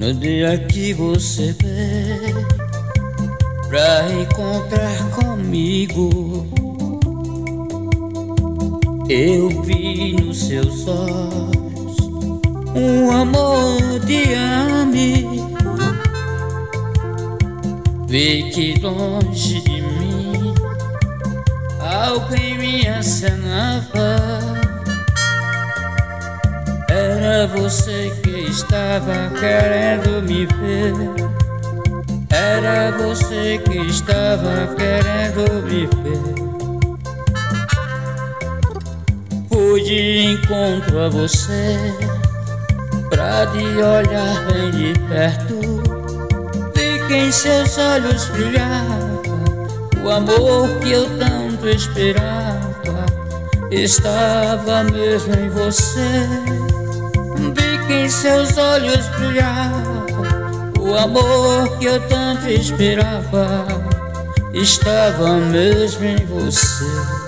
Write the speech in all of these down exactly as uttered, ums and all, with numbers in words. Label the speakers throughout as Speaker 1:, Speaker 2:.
Speaker 1: No dia que você veio pra encontrar comigo, eu vi nos seus olhos um amor de amigo. Vi que longe de mim alguém me acenava. Era você que estava querendo me ver. Era você que estava querendo me ver. Fui de encontro a você pra te olhar bem de perto. Vi que em seus olhos brilhava o amor que eu tanto esperava. Estava mesmo em você. Vi que em seus olhos brilhava o amor que eu tanto esperava. Estava mesmo em você.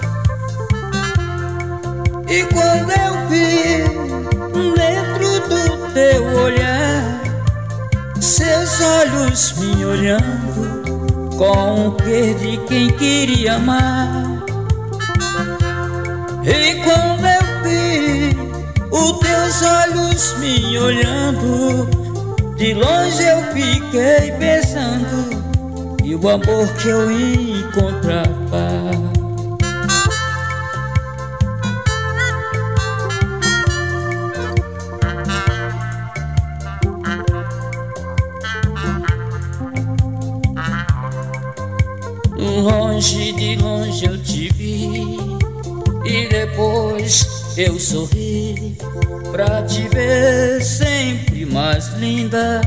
Speaker 1: E quando eu vi dentro do teu olhar seus olhos me olhando com o quê de quem queria amar. E quando eu vi os teus olhos me olhando, de longe eu fiquei pensando e o amor que eu encontrava. Longe, de longe eu te vi e depois eu sorri pra te ver sempre mais linda.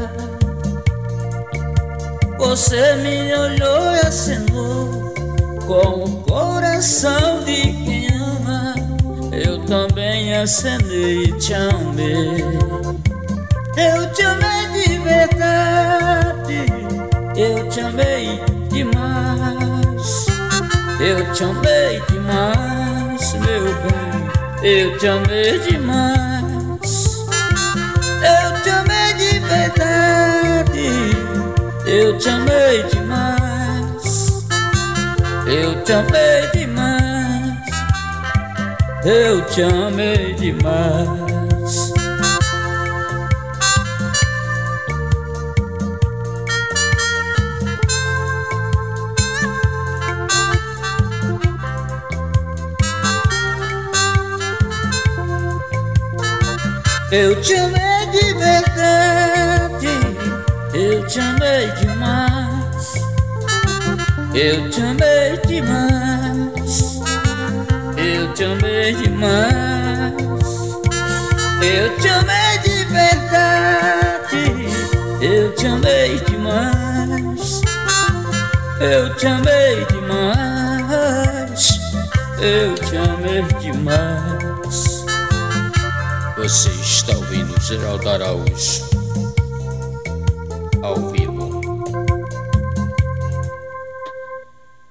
Speaker 1: Você me olhou e acenou com o coração de quem ama. Eu também acenei e te amei. Eu te amei de verdade. Eu te amei demais. Eu te amei demais, meu bem. Eu te amei demais. Eu te amei de verdade. Eu te amei demais. Eu te amei demais. Eu te amei demais. Eu te amei de verdade. Eu te amei demais. Eu te amei demais. Eu te amei demais. Eu te amei de verdade. Eu te amei demais. Eu te amei demais. Eu te amei demais. Você está ouvindo Geraldo Araújo ao vivo.